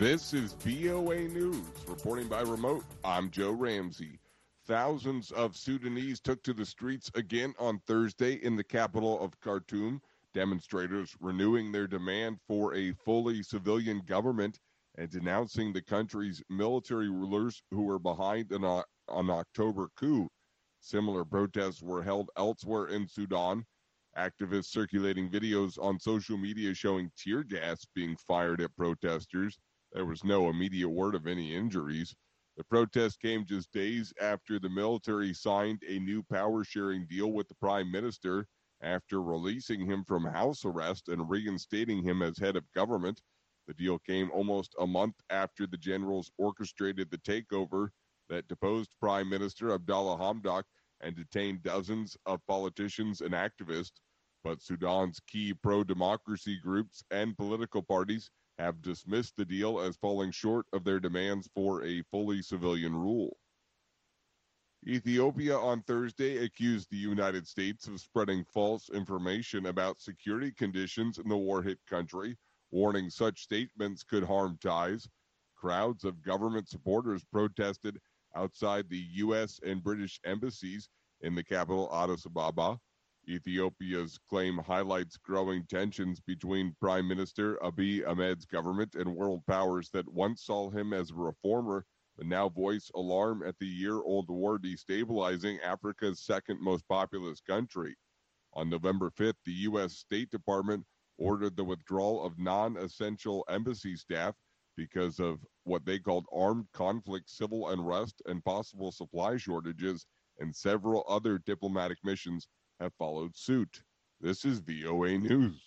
This is VOA News. Reporting by remote, I'm Joe Ramsey. Thousands of Sudanese took to the streets again on Thursday in the capital of Khartoum, demonstrators renewing their demand for a fully civilian government and denouncing the country's military rulers who were behind an October coup. Similar protests were held elsewhere in Sudan. Activists circulating videos on social media showing tear gas being fired at protesters. There was no immediate word of any injuries. The protest came just days after the military signed a new power-sharing deal with the prime minister after releasing him from house arrest and reinstating him as head of government. The deal came almost a month after the generals orchestrated the takeover that deposed Prime Minister Abdallah Hamdok and detained dozens of politicians and activists. But Sudan's key pro-democracy groups and political parties have dismissed the deal as falling short of their demands for a fully civilian rule. Ethiopia on Thursday accused the United States of spreading false information about security conditions in the war-hit country, warning such statements could harm ties. Crowds of government supporters protested outside the U.S. and British embassies in the capital, Addis Ababa. Ethiopia's claim highlights growing tensions between Prime Minister Abiy Ahmed's government and world powers that once saw him as a reformer, but now voice alarm at the year-old war destabilizing Africa's second most populous country. On November 5th, the U.S. State Department ordered the withdrawal of non-essential embassy staff because of what they called armed conflict, civil unrest, and possible supply shortages, and several other diplomatic missions have followed suit. This is VOA News.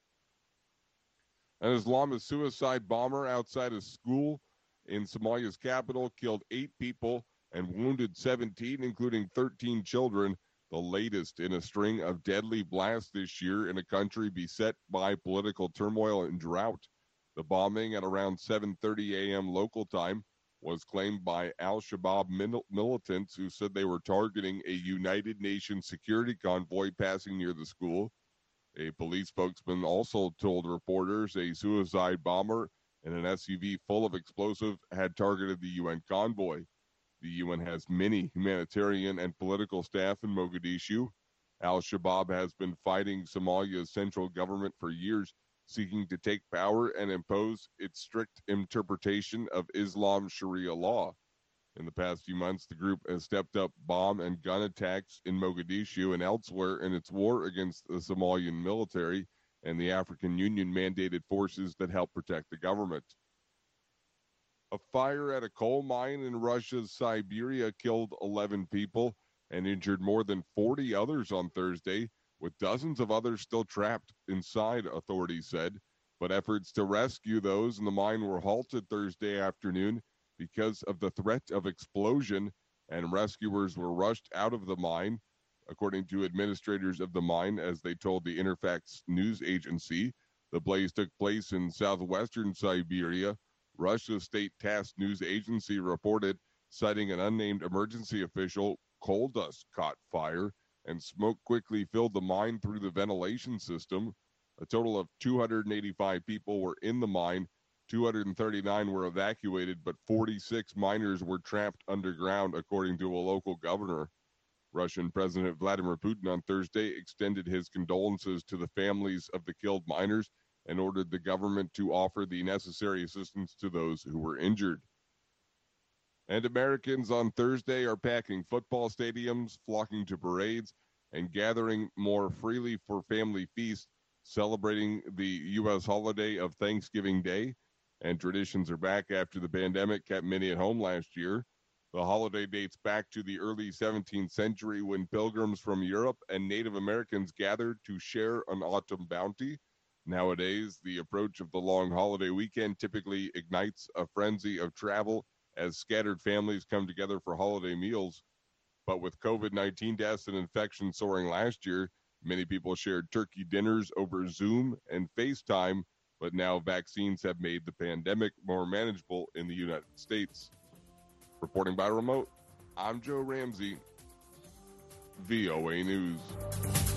An Islamist suicide bomber outside a school in Somalia's capital killed 8 people and wounded 17, including 13 children, the latest in a string of deadly blasts this year in a country beset by political turmoil and drought. The bombing at around 7:30 a.m. local time was claimed by al-Shabaab militants who said they were targeting a United Nations security convoy passing near the school. A police spokesman also told reporters a suicide bomber in an SUV full of explosive had targeted the UN convoy. The UN has many humanitarian and political staff in Mogadishu. Al-Shabaab has been fighting Somalia's central government for years, seeking to take power and impose its strict interpretation of Islam Sharia law. In the past few months, the group has stepped up bomb and gun attacks in Mogadishu and elsewhere in its war against the Somalian military and the African Union mandated forces that help protect the government. A fire at a coal mine in Russia's Siberia killed 11 people and injured more than 40 others on Thursday, with dozens of others still trapped inside, authorities said. But efforts to rescue those in the mine were halted Thursday afternoon because of the threat of explosion, and rescuers were rushed out of the mine, according to administrators of the mine, as they told the Interfax news agency. The blaze took place in southwestern Siberia. Russia's state tass news agency reported, citing an unnamed emergency official, coal dust caught fire, and smoke quickly filled the mine through the ventilation system. A total of 285 people were in the mine. 239 were evacuated, but 46 miners were trapped underground, according to a local governor. Russian President Vladimir Putin on Thursday extended his condolences to the families of the killed miners and ordered the government to offer the necessary assistance to those who were injured. And Americans on Thursday are packing football stadiums, flocking to parades, and gathering more freely for family feasts, celebrating the U.S. holiday of Thanksgiving Day. And traditions are back after the pandemic kept many at home last year. The holiday dates back to the early 17th century when pilgrims from Europe and Native Americans gathered to share an autumn bounty. Nowadays, the approach of the long holiday weekend typically ignites a frenzy of travel as scattered families come together for holiday meals. But with COVID-19 deaths and infections soaring last year, many people shared turkey dinners over Zoom and FaceTime, but now vaccines have made the pandemic more manageable in the United States. Reporting by remote, I'm Joe Ramsey, VOA News.